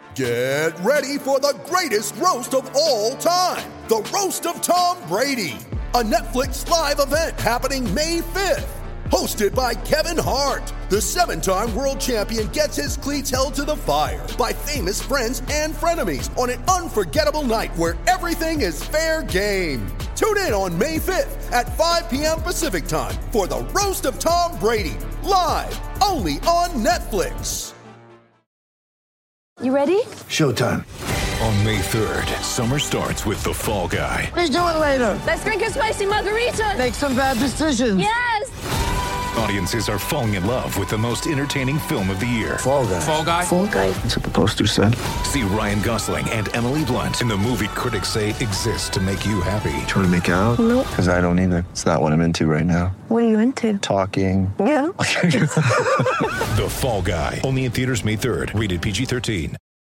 Get ready for the greatest roast of all time, the Roast of Tom Brady, a Netflix live event happening May 5th. Hosted by Kevin Hart, the 7-time world champion gets his cleats held to the fire by famous friends and frenemies on an unforgettable night where everything is fair game. Tune in on May 5th at 5 p.m. Pacific time for the Roast of Tom Brady, live only on Netflix. You ready? Showtime. On May 3rd, summer starts with The Fall Guy. Let's do it later. Let's drink a spicy margarita. Make some bad decisions. Yes! Audiences are falling in love with the most entertaining film of the year. Fall Guy. Fall Guy? Fall guy. That's what the poster said. See Ryan Gosling and Emily Blunt in the movie critics say exists to make you happy. Trying to make it out? Nope. Because I don't either. It's not what I'm into right now. What are you into? Talking. Yeah. The Fall Guy. Only in theaters May 3rd. Rated PG-13.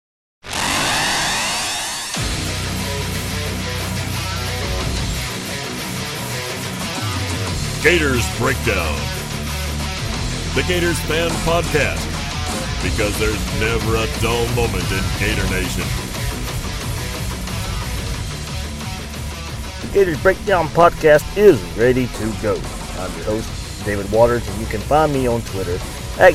Gators Breakdown, the Gators fan podcast, because there's never a dull moment in Gator Nation. The Gators Breakdown podcast is ready to go. I'm your host, David Waters, and you can find me on Twitter at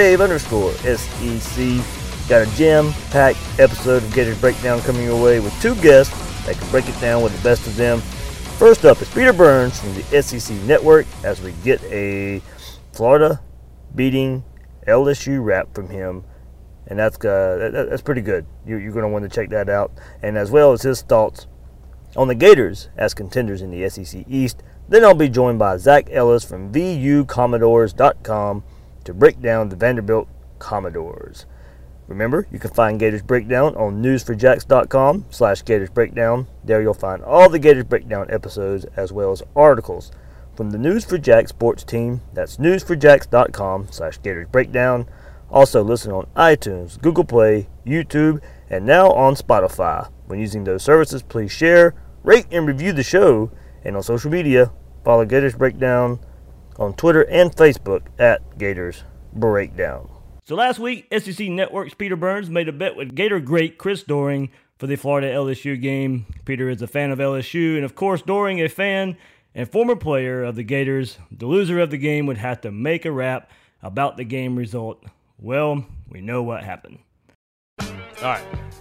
GatorDave_SEC. Got a jam-packed episode of Gators Breakdown coming your way with two guests that can break it down with the best of them. First up is Peter Burns from the SEC Network as we get a Florida beating LSU rap from him, and that's pretty good. You're going to want to check that out, and as well as his thoughts on the Gators as contenders in the SEC East. Then I'll be joined by Zach Ellis from VUCommodores.com to break down the Vanderbilt Commodores. Remember, you can find Gators Breakdown on newsforjacks.com/Gators Breakdown. There you'll find all the Gators Breakdown episodes as well as articles from the News for Jacks sports team. That's newsforjacks.com/Gators Breakdown. Also listen on iTunes, Google Play, YouTube, and now on Spotify. When using those services, please share, rate, and review the show. And on social media, follow Gators Breakdown on Twitter and Facebook at Gators Breakdown. So last week, SEC Network's Peter Burns made a bet with Gator great Chris Doering for the Florida LSU game. Peter is a fan of LSU, and of course, Doering a fan and former player of the Gators. The loser of the game would have to make a rap about the game result. Well, we know what happened. All right.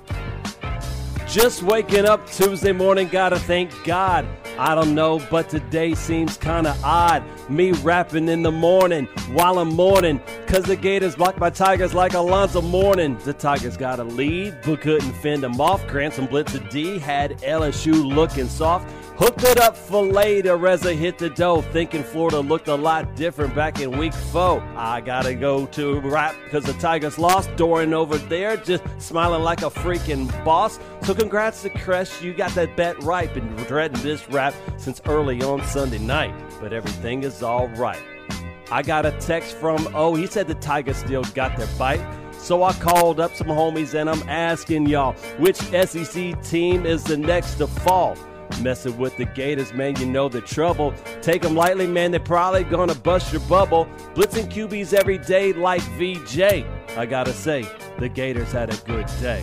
Just waking up Tuesday morning, gotta thank God. I don't know, but today seems kinda odd. Me rapping in the morning while I'm mourning, cause the Gators blocked my Tigers like Alonzo Mourning. The Tigers got a lead, but couldn't fend them off. Cranston Blitzer D had LSU looking soft. Hooked it up for later as I hit the dough, thinking Florida looked a lot different back in week 4. I gotta go to rap because the Tigers lost. Doering over there just smiling like a freaking boss. So congrats to Kresh, you got that bet right. Been dreading this rap since early on Sunday night, but everything is all right. I got a text from he said the Tigers still got their bite. So I called up some homies and I'm asking y'all, which SEC team is the next to fall? Messing with the Gators, man, you know the trouble. Take them lightly, man, they're probably gonna bust your bubble. Blitzing QBs every day like VJ. I gotta say, the Gators had a good day.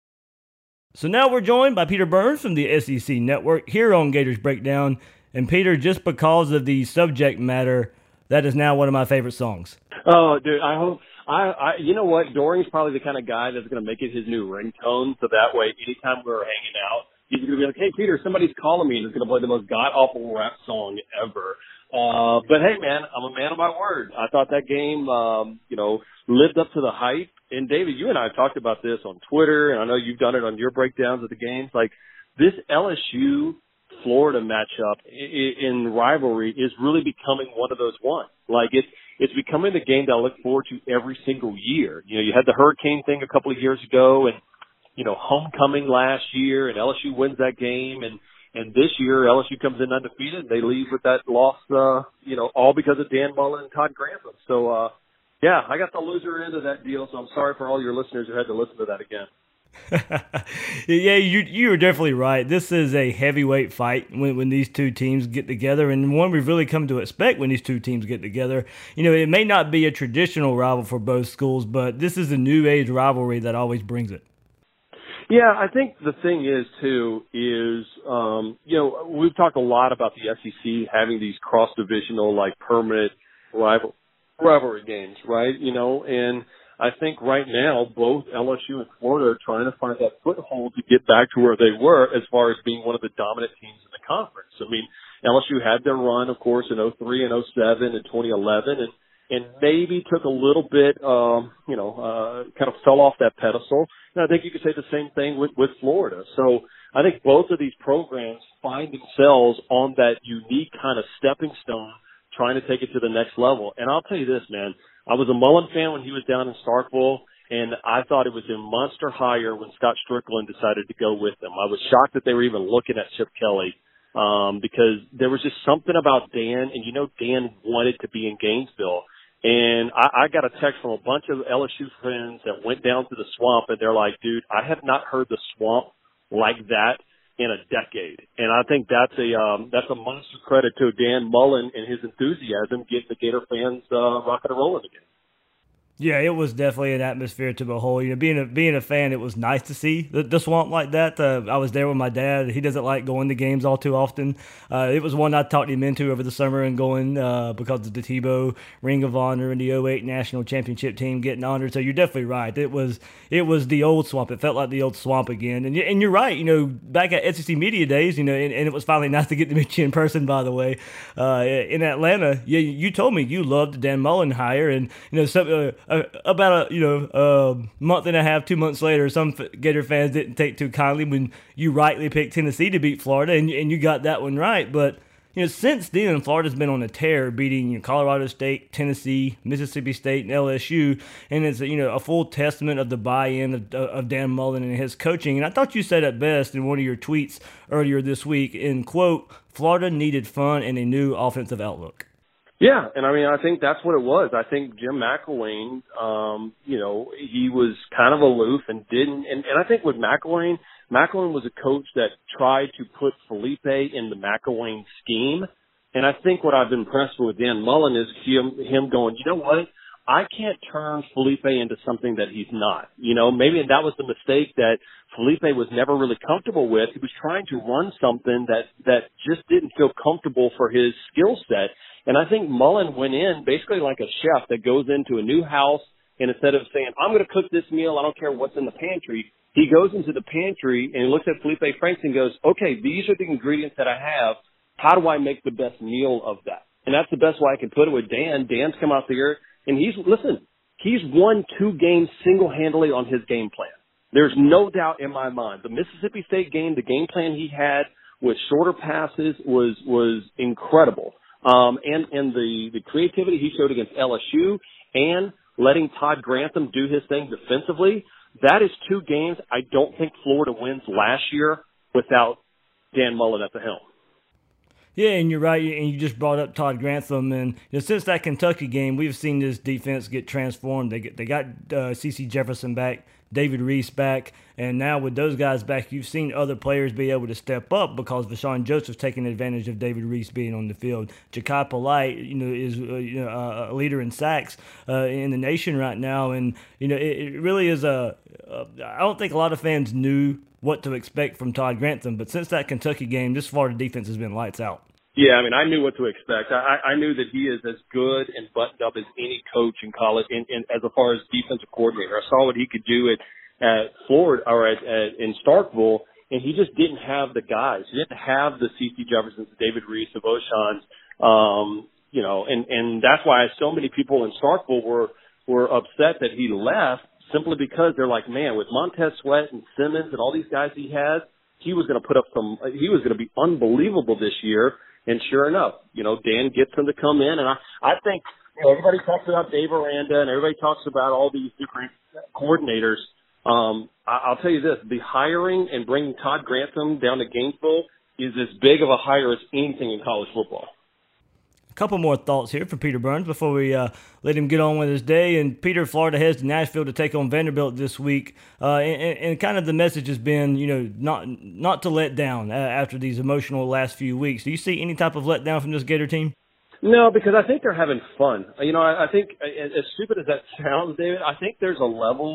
So now we're joined by Peter Burns from the SEC Network here on Gators Breakdown. And Peter, just because of the subject matter, that is now one of my favorite songs. Oh, dude, I hope. You know what? Doring's probably the kind of guy that's going to make it his new ringtone. So that way, anytime we're hanging out, he's going to be like, hey, Peter, somebody's calling me, and it's going to play the most god-awful rap song ever. But, hey, man, I'm a man of my word. I thought that game, lived up to the hype. And, David, you and I have talked about this on Twitter, and I know you've done it on your breakdowns of the games. Like, this LSU-Florida matchup in rivalry is really becoming one of those ones. Like, it's becoming the game that I look forward to every single year. You know, you had the hurricane thing a couple of years ago, and homecoming last year, and LSU wins that game, and this year LSU comes in undefeated, and they leave with that loss, all because of Dan Mullen and Todd Grantham. So, I got the loser end of that deal, so I'm sorry for all your listeners who had to listen to that again. Yeah, you were definitely right. This is a heavyweight fight when these two teams get together, and one we've really come to expect when these two teams get together. It may not be a traditional rival for both schools, but this is a new age rivalry that always brings it. Yeah, I think the thing is, too, is, we've talked a lot about the SEC having these cross-divisional, like, permanent rivalry games, right? And I think right now both LSU and Florida are trying to find that foothold to get back to where they were as far as being one of the dominant teams in the conference. I mean, LSU had their run, of course, in 03 and 07 and 2011, and maybe took a little bit, kind of fell off that pedestal. And I think you could say the same thing with Florida. So I think both of these programs find themselves on that unique kind of stepping stone, trying to take it to the next level. And I'll tell you this, man, I was a Mullen fan when he was down in Starkville, and I thought it was a monster hire when Scott Strickland decided to go with them. I was shocked that they were even looking at Chip Kelly, because there was just something about Dan, and Dan wanted to be in Gainesville. And I got a text from a bunch of LSU friends that went down to the Swamp, and they're like, dude, I have not heard the Swamp like that in a decade. And I think that's a monster credit to Dan Mullen and his enthusiasm getting the Gator fans rocking and rolling again. Yeah, it was definitely an atmosphere to behold. Being a fan, it was nice to see the Swamp like that. I was there with my dad. He doesn't like going to games all too often. It was one I talked him into over the summer and going because of the Tebow Ring of Honor and the 08 National Championship team getting honored. So you're definitely right. It was the old Swamp. It felt like the old Swamp again. And you're right. Back at SEC Media Days, and it was finally nice to get to meet you in person, by the way, in Atlanta. You told me you loved the Dan Mullen hire, and about a month and a half, 2 months later, some Gator fans didn't take too kindly when you rightly picked Tennessee to beat Florida, and you got that one right. But since then, Florida's been on a tear, beating Colorado State, Tennessee, Mississippi State, and LSU, and it's a full testament of the buy-in of Dan Mullen and his coaching. And I thought you said it best in one of your tweets earlier this week. In quote, Florida needed fun and a new offensive outlook. Yeah, and I think that's what it was. I think Jim McElwain, he was kind of aloof and didn't, and I think with McElwain was a coach that tried to put Felipe in the McElwain scheme, and I think what I've been impressed with Dan Mullen is him going, you know what, I can't turn Felipe into something that he's not. Maybe that was the mistake that Felipe was never really comfortable with. He was trying to run something that just didn't feel comfortable for his skill set. And I think Mullen went in basically like a chef that goes into a new house, and instead of saying, I'm going to cook this meal, I don't care what's in the pantry, he goes into the pantry and he looks at Felipe Franks and goes, okay, these are the ingredients that I have. How do I make the best meal of that? And that's the best way I can put it with Dan. Dan's come out there, and he's won 2 games single-handedly on his game plan. There's no doubt in my mind. The Mississippi State game, the game plan he had with shorter passes was incredible. And the creativity he showed against LSU and letting Todd Grantham do his thing defensively, that is 2 games I don't think Florida wins last year without Dan Mullen at the helm. Yeah, and you're right, and you just brought up Todd Grantham, and since that Kentucky game, we've seen this defense get transformed. They got C.C. Jefferson back, David Reese back, and now with those guys back, you've seen other players be able to step up because Vashawn Joseph's taking advantage of David Reese being on the field. Ja'Kai Polite, is a leader in sacks in the nation right now, and it really is I don't think a lot of fans knew what to expect from Todd Grantham, but since that Kentucky game, this Florida defense has been lights out. Yeah, I knew what to expect. I knew that he is as good and buttoned up as any coach in college, and as far as defensive coordinator. I saw what he could do at Florida or in Starkville, and he just didn't have the guys. He didn't have the C.C. Jeffersons, David Reese, the Voshans, and that's why so many people in Starkville were upset that he left, simply because they're like, man, with Montez Sweat and Simmons and all these guys he has, he was going to be unbelievable this year. And sure enough, Dan gets him to come in. And I think, everybody talks about Dave Aranda and everybody talks about all these different coordinators. I'll tell you this, the hiring and bringing Todd Grantham down to Gainesville is as big of a hire as anything in college football. A couple more thoughts here from Peter Burns before we let him get on with his day. And Peter, Florida heads to Nashville to take on Vanderbilt this week. And kind of the message has been, not to let down after these emotional last few weeks. Do you see any type of letdown from this Gator team? No, because I think they're having fun. I think, as stupid as that sounds, David, I think there's a level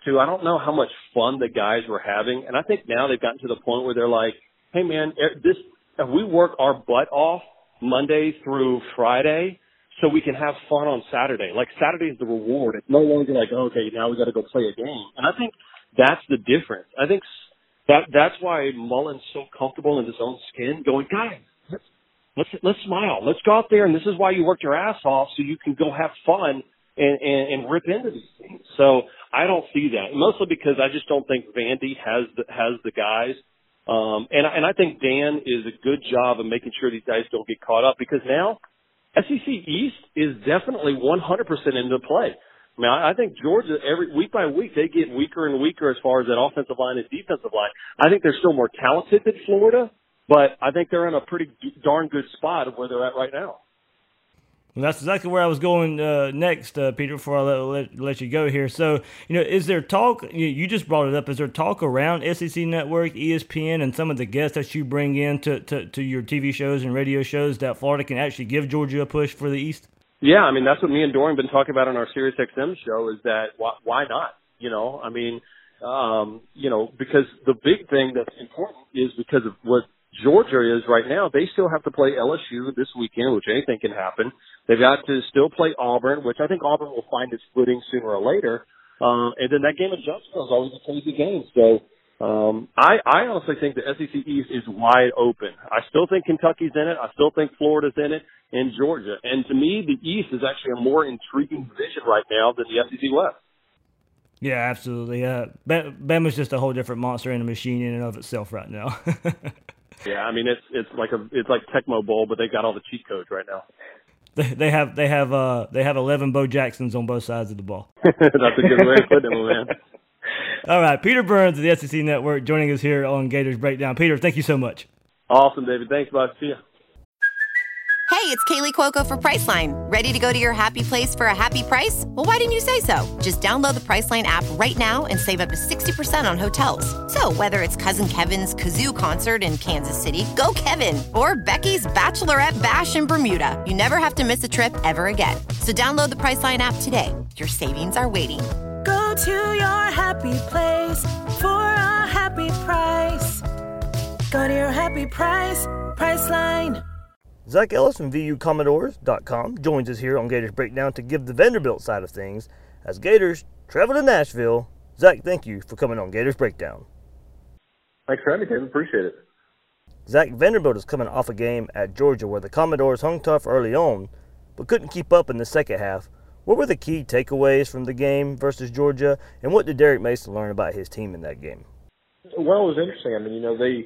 too. I don't know how much fun the guys were having. And I think now they've gotten to the point where they're like, hey, man, if we work our butt off Monday through Friday so we can have fun on Saturday. Like, Saturday is the reward. It's no longer like, okay, now we got to go play a game. And I think that's the difference. I think that's why Mullen's so comfortable in his own skin, going, guys, let's smile. Let's go out there, and this is why you worked your ass off, so you can go have fun and rip into these things. So I don't see that, mostly because I just don't think Vandy has the guys. And I think Dan is a good job of making sure these guys don't get caught up, because now SEC East is definitely 100% into play. I mean, I think Georgia, every week by week, they get weaker and weaker as far as that offensive line and defensive line. I think they're still more talented than Florida, but I think they're in a pretty darn good spot of where they're at right now. Well, that's exactly where I was going next, Peter, before I let you go here. So, is there talk, you just brought it up, is there talk around SEC Network, ESPN, and some of the guests that you bring in to your TV shows and radio shows that Florida can actually give Georgia a push for the East? Yeah, I mean, that's what me and Dorian have been talking about on our Sirius XM show, is that why not? I mean, because the big thing that's important is because of what Georgia is right now. They still have to play LSU this weekend, which anything can happen. They've got to still play Auburn, which I think Auburn will find its footing sooner or later. And then that game in Jonesboro is always a crazy game. So I honestly think the SEC East is wide open. I still think Kentucky's in it. I still think Florida's in it, and Georgia. And to me, the East is actually a more intriguing division right now than the SEC West. Yeah, absolutely. Bama's just a whole different monster in a machine in and of itself right now. Yeah, I mean it's like Tecmo Bowl, but they got all the cheat codes right now. They have 11 Bo Jacksons on both sides of the ball. That's a good way of putting it, man. All right, Peter Burns of the SEC Network joining us here on Gators Breakdown. Peter, thank you so much. Awesome, David. Thanks, bud. See ya. Hey, it's Kaylee Cuoco for Priceline. Ready to go to your happy place for a happy price? Well, why didn't you say so? Just download the Priceline app right now and save up to 60% on hotels. So whether it's Cousin Kevin's Kazoo Concert in Kansas City, go Kevin, or Becky's Bachelorette Bash in Bermuda, you never have to miss a trip ever again. So download the Priceline app today. Your savings are waiting. Go to your happy place for a happy price. Go to your happy price, Priceline. Zach Ellis from VUCommodores.com joins us here on Gators Breakdown to give the Vanderbilt side of things as Gators travel to Nashville. Zach, thank you for coming on Gators Breakdown. Thanks for having me, Kevin. Appreciate it. Zach, Vanderbilt is coming off a game at Georgia where the Commodores hung tough early on, but couldn't keep up in the second half. What were the key takeaways from the game versus Georgia, and what did Derek Mason learn about his team in that game? Well, it was interesting. I mean,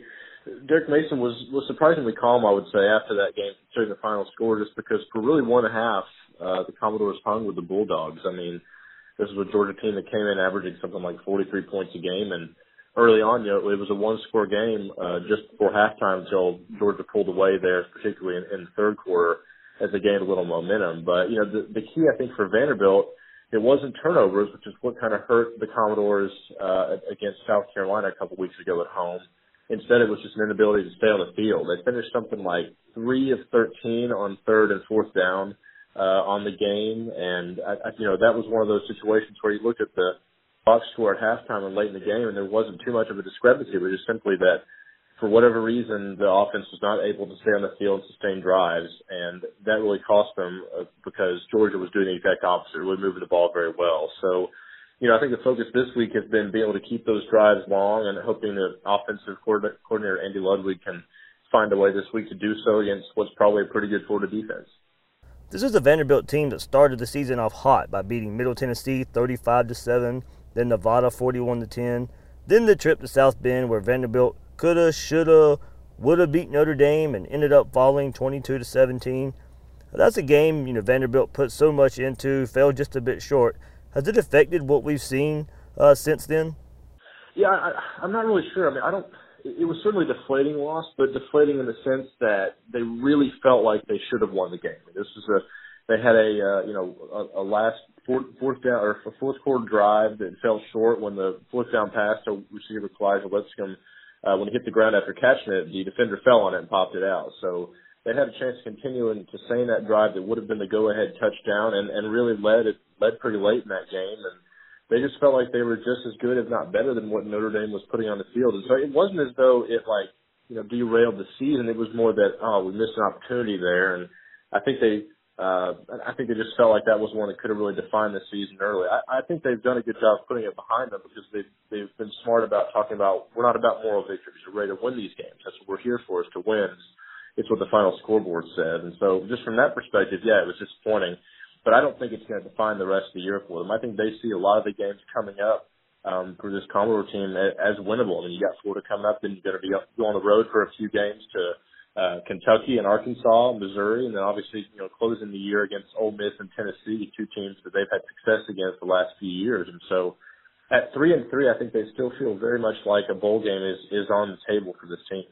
Derek Mason was surprisingly calm, I would say, after that game, considering the final score, just because for really 1.5, the Commodores hung with the Bulldogs. I mean, this was a Georgia team that came in averaging something like 43 points a game, and early on, it was a one-score game just before halftime until Georgia pulled away there, particularly in the third quarter, as they gained a little momentum. But, the key, I think, for Vanderbilt, it wasn't turnovers, which is what kind of hurt the Commodores against South Carolina a couple weeks ago at home. Instead, it was just an inability to stay on the field. They finished something like 3 of 13 on third and fourth down on the game, and that was one of those situations where you looked at the box score at halftime and late in the game, and there wasn't too much of a discrepancy. It was just simply that, for whatever reason, the offense was not able to stay on the field and sustain drives, and that really cost them because Georgia was doing the exact opposite, really moving the ball very well. So, I think the focus this week has been being able to keep those drives long and hoping that offensive coordinator Andy Ludwig can find a way this week to do so against what's probably a pretty good Florida defense. This is a Vanderbilt team that started the season off hot by beating Middle Tennessee 35-7, then Nevada 41-10, then the trip to South Bend where Vanderbilt coulda, shoulda, woulda beat Notre Dame and ended up falling 22-17. That's a game Vanderbilt put so much into, fell just a bit short. Has it affected what we've seen since then? Yeah, I'm not really sure. I mean, it was certainly a deflating loss, but deflating in the sense that they really felt like they should have won the game. They had a last fourth down or a fourth quarter drive that fell short when the fourth down pass to receiver Kalijah Lipscomb, when he hit the ground after catching it, the defender fell on it and popped it out. So they had a chance to continue and to sustain that drive that would have been the go-ahead touchdown and really led pretty late in that game. And they just felt like they were just as good, if not better, than what Notre Dame was putting on the field. And so it wasn't as though it derailed the season. It was more that, we missed an opportunity there. And I think they just felt like that was one that could have really defined the season early. I think they've done a good job putting it behind them because they've been smart about talking about, we're not about moral victories. We're ready to win these games. That's what we're here for, is to win. It's what the final scoreboard said. And so just from that perspective, yeah, it was disappointing. But I don't think it's going to define the rest of the year for them. I think they see a lot of the games coming up for this Commodore team as winnable. I mean, you got Florida coming up, then you're going to go on the road for a few games to Kentucky and Arkansas, Missouri, and then obviously, closing the year against Ole Miss and Tennessee, two teams that they've had success against the last few years. And so at 3-3, I think they still feel very much like a bowl game is on the table for this team.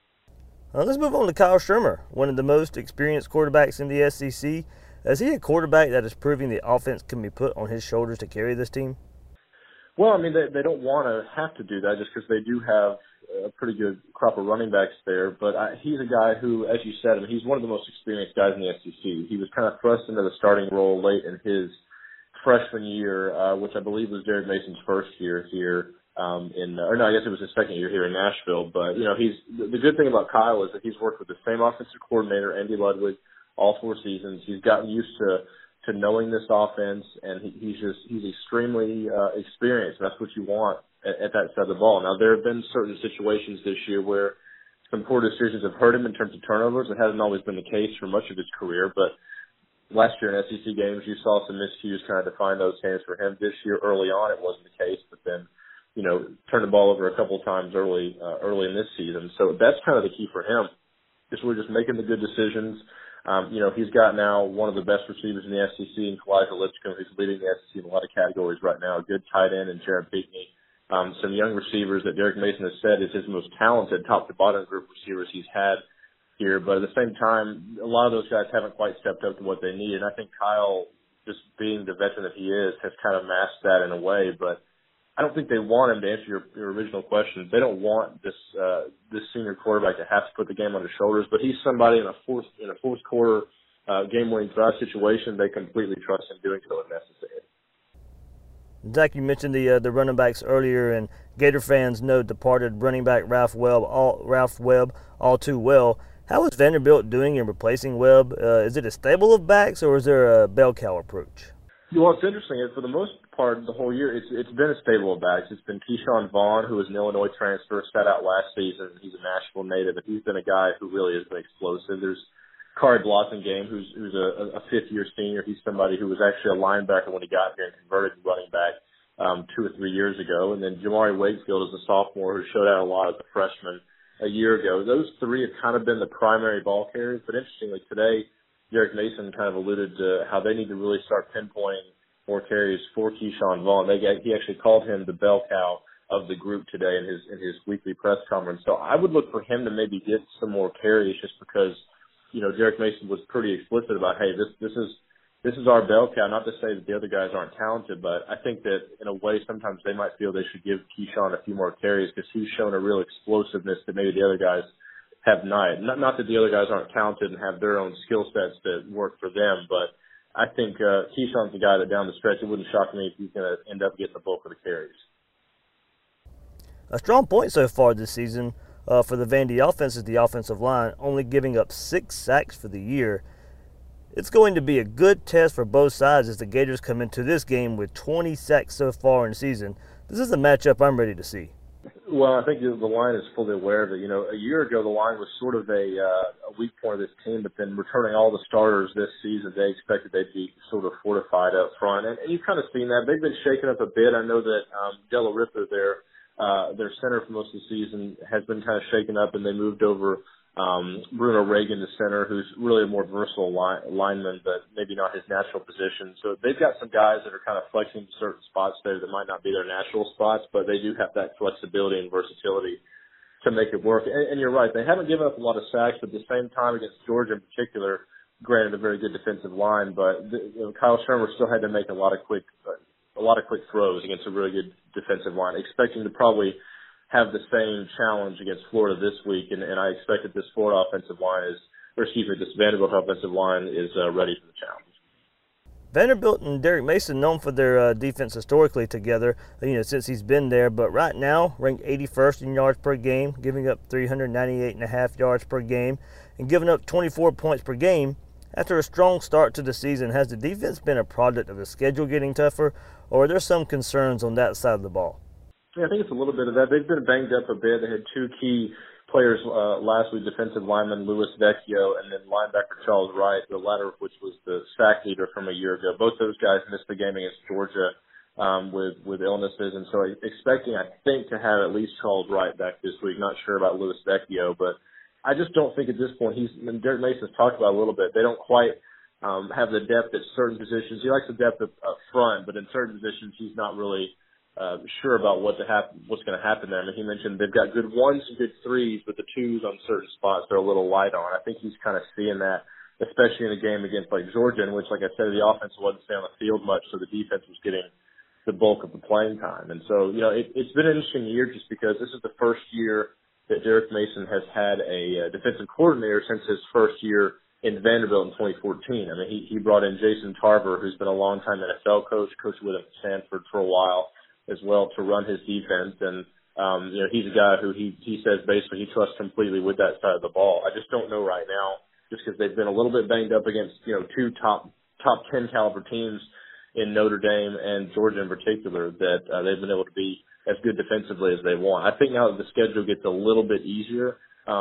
Let's move on to Kyle Shurmur, one of the most experienced quarterbacks in the SEC. Is he a quarterback that is proving the offense can be put on his shoulders to carry this team? Well, I mean, they don't want to have to do that just because they do have a pretty good crop of running backs there. But he's a guy who, as you said, he's one of the most experienced guys in the SEC. He was kind of thrust into the starting role late in his freshman year, which I believe was Derek Mason's first year here. I guess it was his second year here in Nashville. But, the good thing about Kyle is that he's worked with the same offensive coordinator, Andy Ludwig, all 4 seasons. He's gotten used to knowing this offense, and he's extremely experienced. And that's what you want at that side of the ball. Now, there have been certain situations this year where some poor decisions have hurt him in terms of turnovers. It hasn't always been the case for much of his career, but last year in SEC games, you saw some miscues kind of define those games for him. This year, early on, it wasn't the case, but then, turned the ball over a couple of times early in this season. So that's kind of the key for him, is we're just making the good decisions. He's got now one of the best receivers in the SEC in Kalijah Lipscomb, who's leading the SEC in a lot of categories right now. A good tight end in Jared Pinkney. Some young receivers that Derek Mason has said is his most talented top-to-bottom group receivers he's had here. But at the same time, a lot of those guys haven't quite stepped up to what they need. And I think Kyle, just being the veteran that he is, has kind of masked that in a way. But I don't think they want him, to answer your original question. They don't want this senior quarterback to have to put the game on his shoulders, but he's somebody in a fourth quarter game-winning drive situation they completely trust in doing so if necessary. Zach, you mentioned the running backs earlier, and Gator fans know departed running back Ralph Webb all too well. How is Vanderbilt doing in replacing Webb? Is it a stable of backs, or is there a bell cow approach? Well, it's interesting. For the most part, the whole year, it's been a stable of backs. It's been Keyshawn Vaughn, who was an Illinois transfer, sat out last season. He's a Nashville native, but he's been a guy who really has been explosive. There's Kari Blossengame, who's a fifth-year senior. He's somebody who was actually a linebacker when he got here and converted to running back 2 or 3 years ago. And then Jamari Wakefield is a sophomore who showed out a lot as a freshman a year ago. Those 3 have kind of been the primary ball carriers. But interestingly, today, Derek Mason kind of alluded to how they need to really start pinpointing more carries for Keyshawn Vaughn. He actually called him the bell cow of the group today in his weekly press conference. So I would look for him to maybe get some more carries, just because, Derek Mason was pretty explicit about, hey, this is our bell cow. Not to say that the other guys aren't talented, but I think that in a way sometimes they might feel they should give Keyshawn a few more carries because he's shown a real explosiveness that maybe the other guys have not. Not that the other guys aren't talented and have their own skill sets that work for them, but I think Keyshawn's the guy that down the stretch, it wouldn't shock me if he's going to end up getting the bulk of the carries. A strong point so far this season for the Vandy offense is the offensive line, only giving up 6 sacks for the year. It's going to be a good test for both sides as the Gators come into this game with 20 sacks so far in the season. This is a matchup I'm ready to see. Well, I think the line is fully aware of it. A year ago, the line was sort of a weak point of this team, but then returning all the starters this season, they expected they'd be sort of fortified up front. And you've kind of seen that. They've been shaken up a bit. I know that Della Ripa, their center for most of the season, has been kind of shaken up, and they moved over Bruno Reagan, the center, who's really a more versatile lineman, but maybe not his natural position. So they've got some guys that are kind of flexing certain spots there that might not be their natural spots, but they do have that flexibility and versatility to make it work. And you're right, they haven't given up a lot of sacks, but at the same time against Georgia in particular, granted a very good defensive line, but Kyle Shurmur still had to make a lot of quick throws against a really good defensive line, expecting to probably have the same challenge against Florida this week, and I expect that this Vanderbilt offensive line is ready for the challenge. Vanderbilt and Derek Mason known for their defense historically together, since he's been there. But right now, ranked 81st in yards per game, giving up 398.5 yards per game, and giving up 24 points per game. After a strong start to the season, has the defense been a product of the schedule getting tougher, or are there some concerns on that side of the ball? Yeah, I think it's a little bit of that. They've been banged up a bit. They had two key players last week, defensive lineman Louis Vecchio and then linebacker Charles Wright, the latter of which was the sack leader from a year ago. Both those guys missed the game against Georgia with illnesses, and so expecting, I think, to have at least Charles Wright back this week. Not sure about Louis Vecchio, but I just don't think at this point Derek Mason's talked about it a little bit. They don't quite have the depth at certain positions. He likes the depth up front, but in certain positions he's not really sure about what's going to happen there. I mean, he mentioned they've got good ones and good threes, but the twos on certain spots they're a little light on. I think he's kind of seeing that, especially in a game against like Georgia, in which, like I said, the offense wasn't staying on the field much, so the defense was getting the bulk of the playing time. And so, it's been an interesting year just because this is the first year that Derek Mason has had a defensive coordinator since his first year in Vanderbilt in 2014. I mean, he brought in Jason Tarver, who's been a long-time NFL coach, coached with him at Stanford for a while as well, to run his defense. And, he's a guy who he says basically he trusts completely with that side of the ball. I just don't know right now, just because they've been a little bit banged up against, two top 10 caliber teams in Notre Dame and Georgia in particular, that they've been able to be as good defensively as they want. I think now that the schedule gets a little bit easier,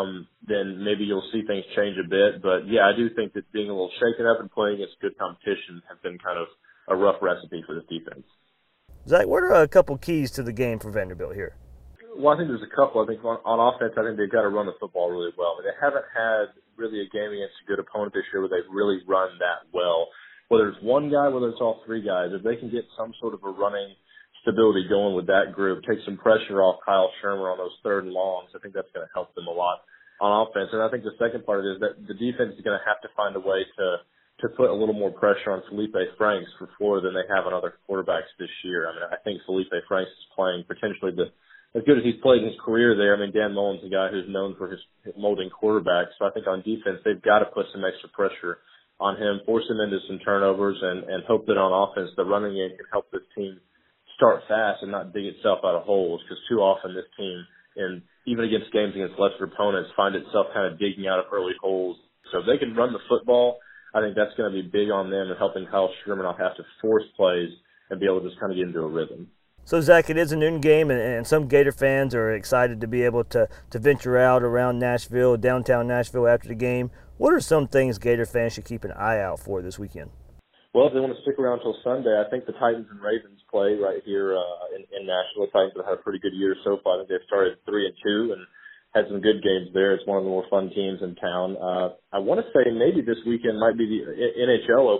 then maybe you'll see things change a bit. But yeah, I do think that being a little shaken up and playing against good competition have been kind of a rough recipe for this defense. Zach, what are a couple keys to the game for Vanderbilt here? Well, I think there's a couple. I think on offense, I think they've got to run the football really well. I mean, they haven't had really a game against a good opponent this year where they've really run that well. Whether it's one guy, whether it's all three guys, if they can get some sort of a running stability going with that group, take some pressure off Kyle Shermer on those third and longs, I think that's going to help them a lot on offense. And I think the second part of it is that the defense is going to have to find a way to put a little more pressure on Felipe Franks for Florida than they have on other quarterbacks this year. I mean, I think Felipe Franks is playing potentially as good as he's played in his career there. I mean, Dan Mullen's a guy who's known for his molding quarterbacks. So I think on defense, they've got to put some extra pressure on him, force him into some turnovers, and hope that on offense the running game can help this team start fast and not dig itself out of holes, because too often this team, and even against games against lesser opponents, find itself kind of digging out of early holes. So if they can run the football, I think that's going to be big on them and helping Kyle Shermer not have to force plays and be able to just kind of get into a rhythm. So, Zach, it is a noon game, and some Gator fans are excited to be able to venture out around Nashville, downtown Nashville after the game. What are some things Gator fans should keep an eye out for this weekend? Well, if they want to stick around until Sunday, I think the Titans and Ravens play right here in Nashville. The Titans have had a pretty good year so far. I think they've started 3-2 and had some good games there. It's one of the more fun teams in town. I want to say maybe this weekend might be the NHL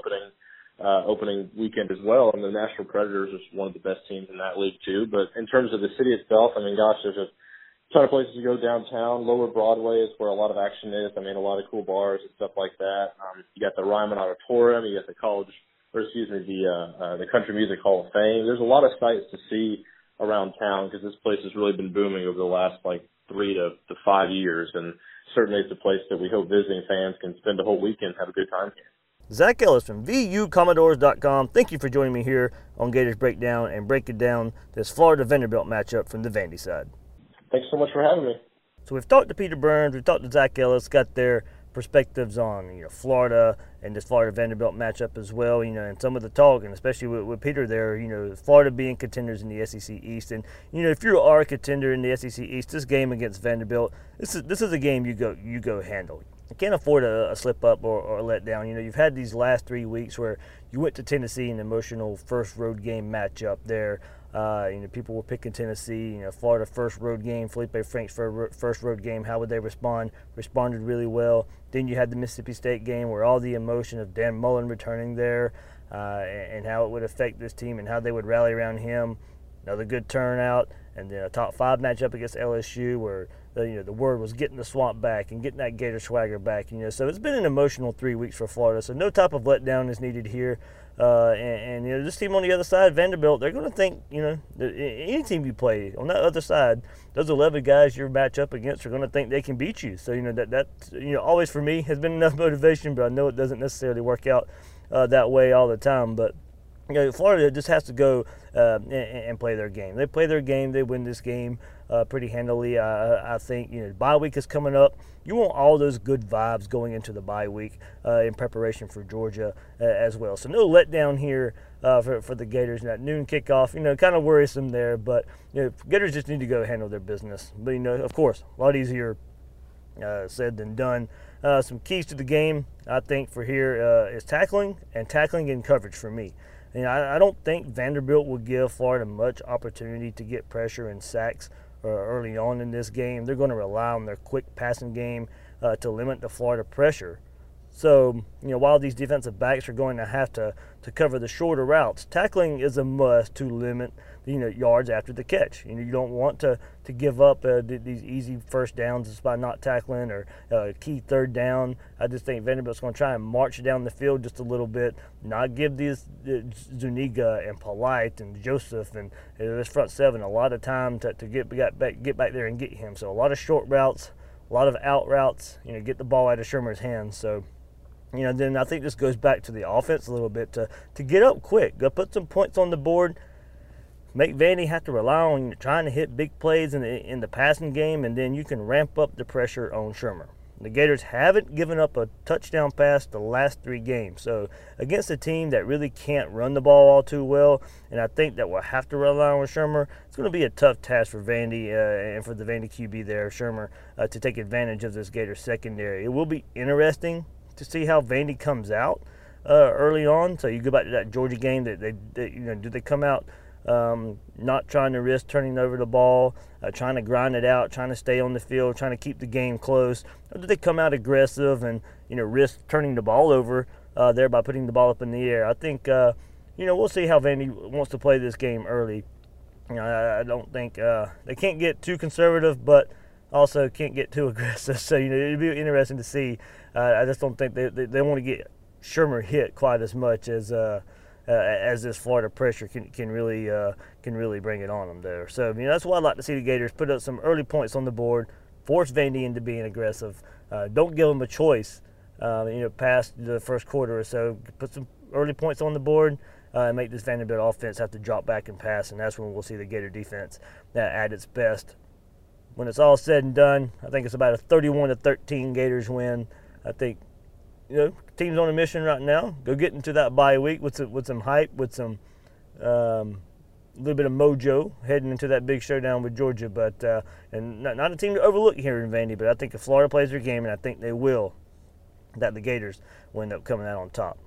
opening weekend as well, and the Nashville Predators is one of the best teams in that league too. But in terms of the city itself, I mean, gosh, there's a ton of places to go downtown. Lower Broadway is where a lot of action is. I mean, a lot of cool bars and stuff like that. You got the Ryman Auditorium, you got the Country Music Hall of Fame. There's a lot of sights to see around town because this place has really been booming over the last 3 to 5 years, and certainly it's a place that we hope visiting fans can spend the whole weekend and have a good time here. Zach Ellis from VUCommodores.com. Thank you for joining me here on Gators Breakdown and breaking down this Florida Vanderbilt matchup from the Vandy side. Thanks so much for having me. So we've talked to Peter Burns, we've talked to Zach Ellis, got their perspectives on Florida and this Florida Vanderbilt matchup as well, and some of the talk, and especially with Peter there, Florida being contenders in the SEC East, and if you are a contender in the SEC East, this game against Vanderbilt, this is a game you go handle. You can't afford a slip up or a let down. You've had these last 3 weeks where you went to Tennessee, an emotional first road game matchup there. People were picking Tennessee. Florida first road game, Felipe Franks first road game. How would they respond? Responded really well. Then you had the Mississippi State game where all the emotion of Dan Mullen returning there and how it would affect this team and how they would rally around him. Another good turnout, and then a top 5 matchup against LSU where the word was getting the swamp back and getting that Gator swagger back. So it's been an emotional 3 weeks for Florida. So no type of letdown is needed here. And this team on the other side, Vanderbilt, they're going to think, any team you play on that other side, those 11 guys you're match up against are going to think they can beat you. So that always for me has been enough motivation, but I know it doesn't necessarily work out that way all the time. But Florida just has to go and play their game. They play their game. They win this game pretty handily. I think bye week is coming up. You want all those good vibes going into the bye week in preparation for Georgia as well. So no letdown here for the Gators. That noon kickoff, kind of worrisome there, but Gators just need to go handle their business. But of course, a lot easier said than done. Some keys to the game, I think, for here is tackling and coverage for me. I don't think Vanderbilt will give Florida much opportunity to get pressure and sacks early on in this game. They're going to rely on their quick passing game to limit the Florida pressure. So, while these defensive backs are going to have to cover the shorter routes, tackling is a must to limit yards after the catch. You don't want to give up these easy first downs just by not tackling or key third down. I just think Vanderbilt's going to try and march down the field just a little bit, not give these Zuniga and Polite and Joseph and this front seven a lot of time to get back there and get him. So a lot of short routes, a lot of out routes, get the ball out of Shermer's hands. So then I think this goes back to the offense a little bit to get up quick, go put some points on the board, make Vandy have to rely on trying to hit big plays in the passing game, and then you can ramp up the pressure on Shermer. The Gators haven't given up a touchdown pass the last 3 games. So against a team that really can't run the ball all too well, and I think that we'll have to rely on Shermer, it's going to be a tough task for Vandy and for the Vandy QB there, Shermer, to take advantage of this Gators secondary. It will be interesting to see how Vandy comes out early on. So you go back to that Georgia game, that do they come out not trying to risk turning over the ball, trying to grind it out, trying to stay on the field, trying to keep the game close? Or do they come out aggressive and risk turning the ball over there by putting the ball up in the air? I think we'll see how Vandy wants to play this game early. I don't think they can't get too conservative, but also can't get too aggressive. So it'd be interesting to see. I just don't think they want to get Shermer hit quite as much as this Florida pressure can really bring it on them there. So that's why I'd like to see the Gators put up some early points on the board, force Vandy into being aggressive. Don't give them a choice. Past the first quarter or so, put some early points on the board and make this Vanderbilt offense have to drop back and pass, and that's when we'll see the Gator defense at its best. When it's all said and done, I think it's about a 31-13 Gators win. I think team's on a mission right now. Go get into that bye week with some hype, with some little bit of mojo heading into that big showdown with Georgia. But and not a team to overlook here in Vandy. But I think if Florida plays their game, and I think they will, that the Gators will end up coming out on top.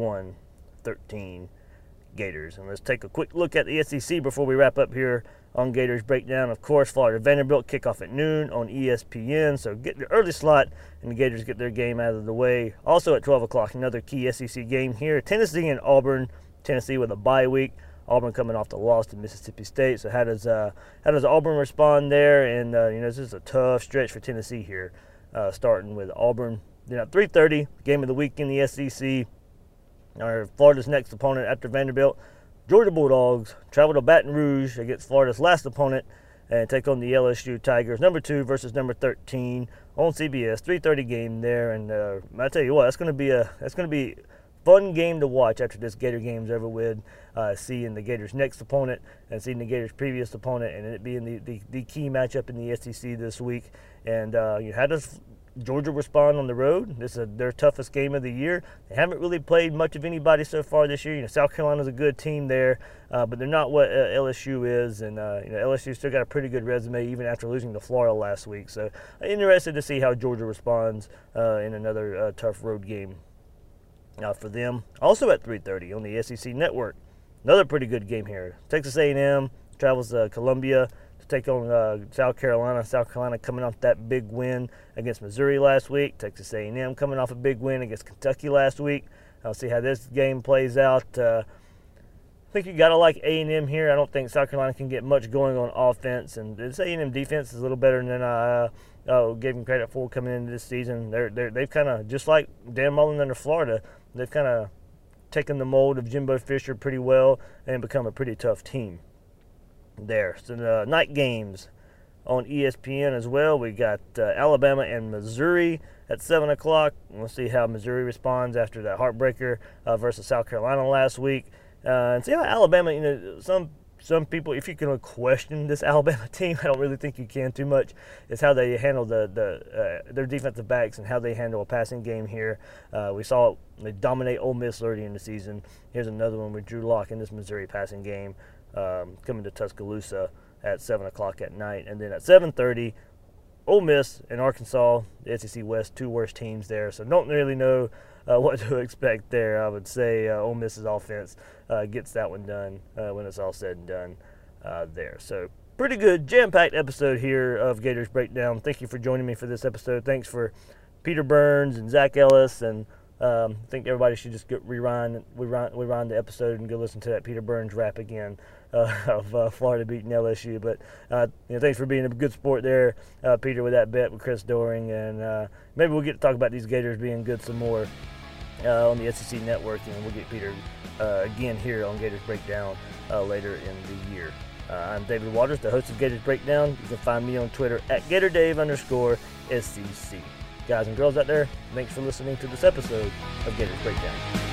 31-13 Gators. And let's take a quick look at the SEC before we wrap up here on Gators Breakdown. Of course, Florida Vanderbilt kickoff at noon on ESPN. So get the early slot, and the Gators get their game out of the way. Also at 12 o'clock, another key SEC game here. Tennessee and Auburn. Tennessee with a bye week. Auburn coming off the loss to Mississippi State. So how does Auburn respond there? And this is a tough stretch for Tennessee here, starting with Auburn. Then at 3:30, game of the week in the SEC. Florida's next opponent after Vanderbilt, Georgia Bulldogs, travel to Baton Rouge against Florida's last opponent and take on the LSU Tigers, number 2 versus number 13 on CBS. 3:30 game there, and I tell you what, that's going to be a fun game to watch after this Gator game's over with. Seeing the Gators' next opponent and seeing the Gators' previous opponent, and it being the key matchup in the SEC this week. And how does Georgia respond on the road? This is their toughest game of the year. They haven't really played much of anybody so far this year. South Carolina's a good team there, but they're not what LSU is, and LSU still got a pretty good resume even after losing to Florida last week. So interested to see how Georgia responds in another tough road game for them. Also at 3:30 on the SEC Network, another pretty good game here. Texas A&M travels to Columbia to take on South Carolina. South Carolina coming off that big win against Missouri last week. Texas A&M coming off a big win against Kentucky last week. I'll see how this game plays out. I think you got to like A&M here. I don't think South Carolina can get much going on offense, and this A&M defense is a little better than I gave them credit for coming into this season. They've kind of, just like Dan Mullen under Florida, they've kind of taken the mold of Jimbo Fisher pretty well and become a pretty tough team there. So the night games, on ESPN as well. We got Alabama and Missouri at 7 o'clock. We'll see how Missouri responds after that heartbreaker versus South Carolina last week. And see how Alabama, some people, if you can question this Alabama team, I don't really think you can too much, is how they handle their defensive backs and how they handle a passing game here. We saw they dominate Ole Miss early in the season. Here's another one with Drew Lock in this Missouri passing game coming to Tuscaloosa at 7 o'clock at night. And then at 7:30, Ole Miss and Arkansas, the SEC West, two worst teams there. So don't really know what to expect there. I would say Ole Miss's offense gets that one done when it's all said and done there. So pretty good, jam-packed episode here of Gators Breakdown. Thank you for joining me for this episode. Thanks for Peter Burns and Zach Ellis, and I think everybody should just rewind the episode and go listen to that Peter Burns rap again of Florida beating LSU. But thanks for being a good sport there, Peter, with that bet with Chris Doering, and maybe we'll get to talk about these Gators being good some more on the SEC Network, and we'll get Peter again here on Gators Breakdown later in the year. I'm David Waters, the host of Gators Breakdown. You can find me on Twitter at GatorDave_SEC. Guys and girls out there, thanks for listening to this episode of Gators Breakdown.